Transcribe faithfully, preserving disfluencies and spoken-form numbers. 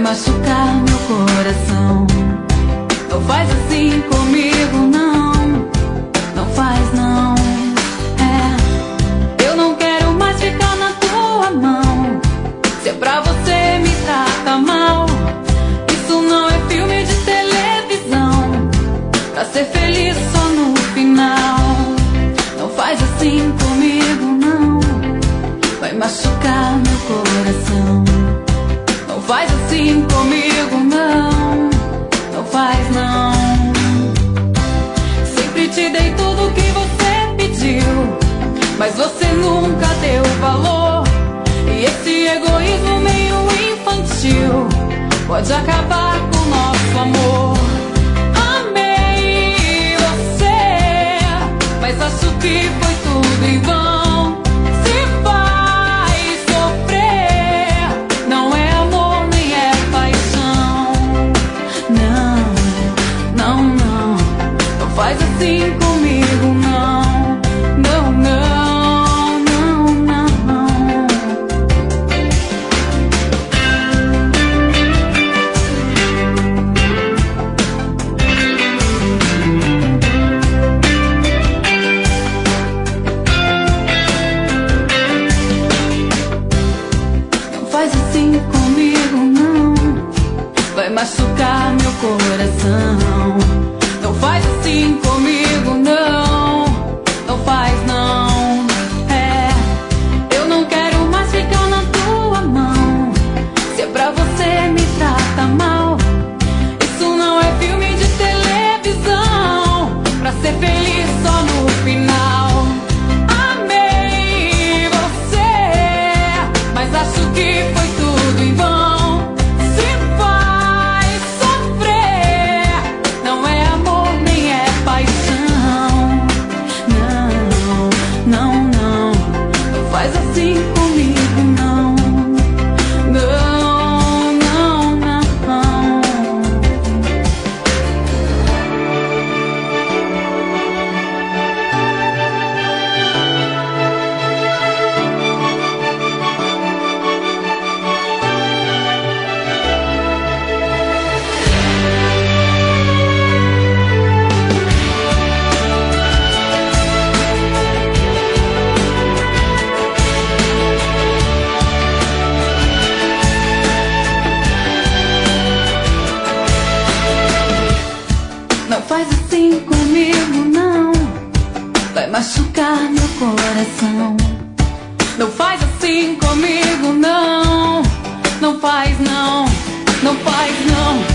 machucar meu coração. Não faz assim comigo, não. Não faz, não. É, eu não quero mais ficar na tua mão. Se é pra você me trata mal, isso não é filme de televisão. Pra ser feliz só no final. Não faz assim comigo, não. Vai machucar meu coração. Não faz assim comigo, não. Não faz, não. Sempre te dei tudo que você pediu, mas você nunca deu valor. E esse egoísmo meio infantil pode acabar com o nosso amor. Amei você, mas acho que foi tudo em vão. Faz assim comigo, não. Não, não, não, não. Não faz assim comigo, não. Vai machucar meu coração. Não faz assim comigo, não. Não faz, não. É, eu não quero mais ficar na tua mão. Se é pra você me trata mal, isso não é filme de televisão. Pra ser feliz só no final. Amei você, mas acho que foi tudo em vão. Faz assim comigo, não. Não, não, não. Não faz assim comigo, não. Vai machucar meu coração. Não faz assim comigo, não. Não faz, não. Não faz, não.